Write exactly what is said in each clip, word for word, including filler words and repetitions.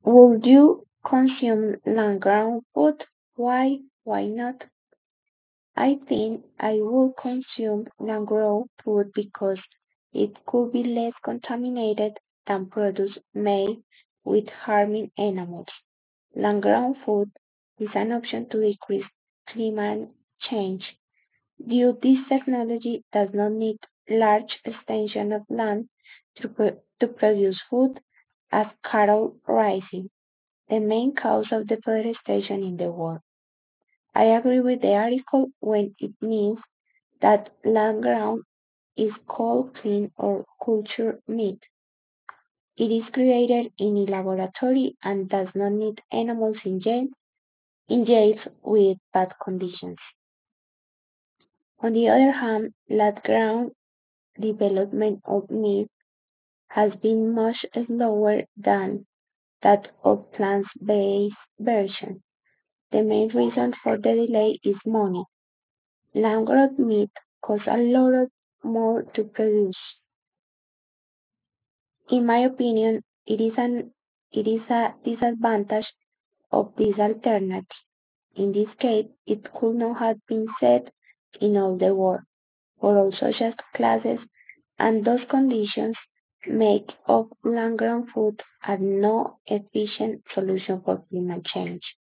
Would you consume land ground food? Why? Why not? I think I would consume land grown food because it could be less contaminated than products made with harming animals. Land grown food is an option to decrease climate change. Due this technology does not need large extension of land to, pro- to produce food as cattle raising, the main cause of deforestation in the world. I agree with the article when it means that land ground is called clean or cultured meat. It is created in a laboratory and does not need animals in jail in jails with bad conditions. On the other hand, land ground development of meat has been much slower than that of plant-based version. The main reason for the delay is money. Land-grown meat costs a lot more to produce. In my opinion, it is an it is a disadvantage of this alternative. In this case, it could not have been said in all the world for all social classes, and those conditions make of land-grown food a no efficient solution for climate change.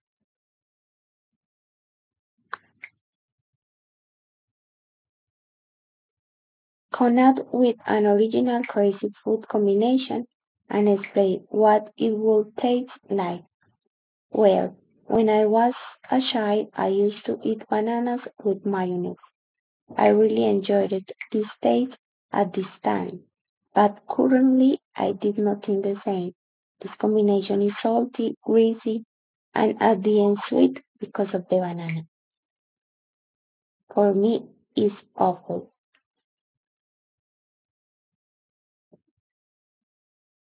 Come out with an original crazy food combination and explain what it would taste like. Well, when I was a child, I used to eat bananas with mayonnaise. I really enjoyed it this taste at this time, but currently I did not think the same. This combination is salty, greasy, and at the end sweet because of the banana. For me, it's awful.